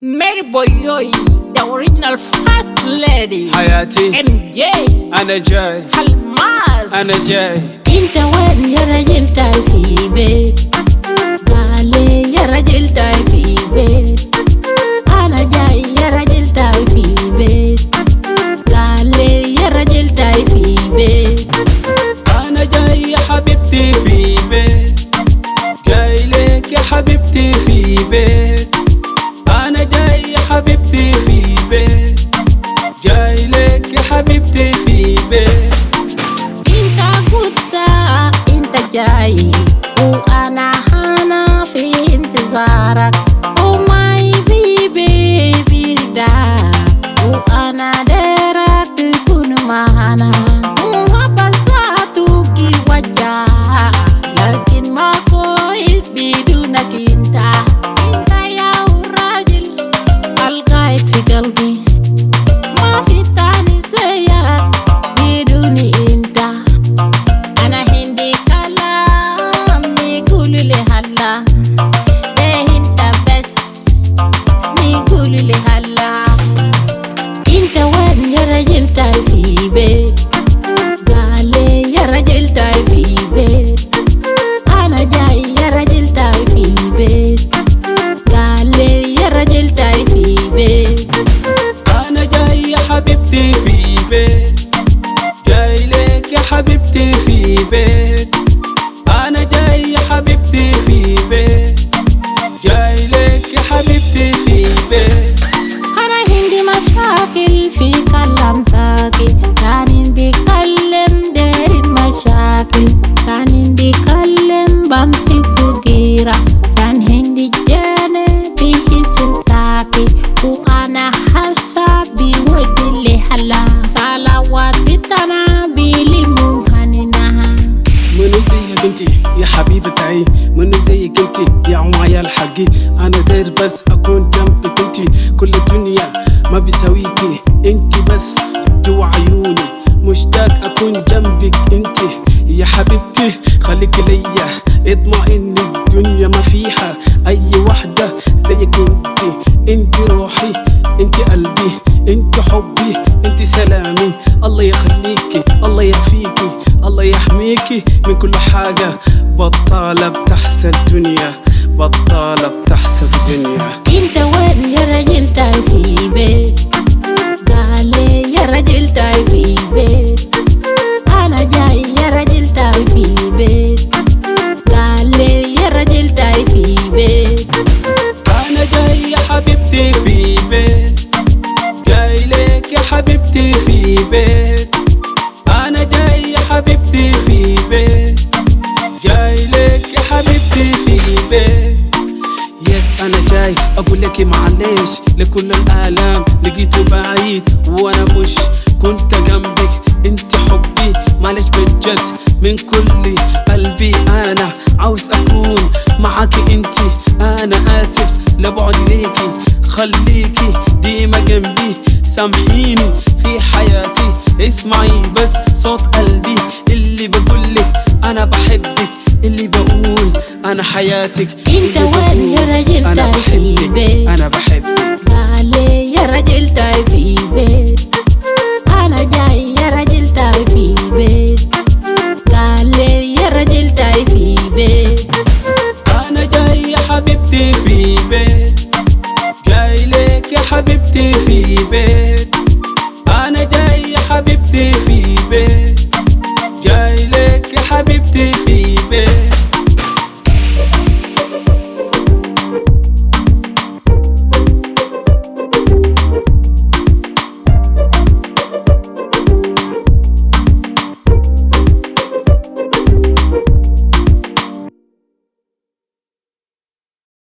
Mary Boyoy, the original first lady. حياتي MJ أنا جاي حلماس. أنا جاي. انت وين يا رجل تاي في بيت؟ قالي يا رجل تاي في بيت. انا جاي يا رجل تاي في بيت. قالي يا رجل تاي في بيت. أنا جاي يا حبيبتي في بيت، جاي لك يا حبيبتي في بيت. أنا جاي يا حبيبتي في بيت، جاي لك يا حبيبتي في بيت. انت كنت انت جاي وانا هنا في انتظارك. Oh my baby برداك وانا دايرك تكون معنا. محبة ذاتك وجهك لكن ما كويس بدونك انت. انت يا راجل القايد في قلبي، ما في تاني زيك بدوني انت. انا عندي كلام يقول لي هلا، ده انت بس يقول لي هلا. انت وين يا رجل تاي في بيت؟ قالي يا رجل تاي في بيت. انا جاي يا رجل تاي في بيت. قالي يا رجل تاي في بيت. أنا جاي يا حبيبتي في بيت، جاي لك يا حبيبتي في بيت. أنا جاي يا حبيبتي في بيت، جاي لك يا حبيبتي في بيت. أنا عندي مشاكل في كلامتك، كان بيكلم داير مشاكل، كان بيكلم بمسك بغيرة، كان عندي جانب بيسلتاكي وأنا حسابي ودي اللي حلا. صلوات بتنا بيلي مهننها. منو زيك انتي يا حبيبة عين، منو زيك انتي يا عمايا الحقي. انا داير بس اكون جنبك انتي، كل الدنيا ما بيساويكي انتي بس جوا عيوني. مشتاق اكون جنبك انتي يا حبيبتي، خليك ليا اطمئن الدنيا ما فيها اي وحدة زيك انتي. انتي روحي انتي قلبي انتي حبي انتي سلامي. الله يخليكي الله يعافيكي الله يحميكي من كل حاجة. بطالة بتحسى الدنيا، بطالة بتحسى الدنيا. انت وين يا رجل تاي في بيت؟ قالي يا رجل تاي في بيت. انا جاي يا رجل تاي في بيت. قالي يا رجل تاي في بيت. أنا جاي يا حبيبتي في بيت، جاي لك يا حبيبتي في بيت. أنا جاي يا حبيبتي في بيت، جاي لك يا حبيبتي في بيت. يس أنا جاي أقول لك معلش لكل الآلام لقيته بعيد وأنا مش كنت جنبك. انت حبي معلش بجد من كل قلبي. أنا عاوز أكون معاكي انتي. أنا آسف لبعد ليكي، خليكي ديما جنبي. سامحيني في حياتي، اسمعي بس صوت قلبي اللي بقولك أنا بحبك، اللي بقول أنا حياتك. انت وين يا رجل أنا تاي في بحبك بيت؟ أنا بحبك.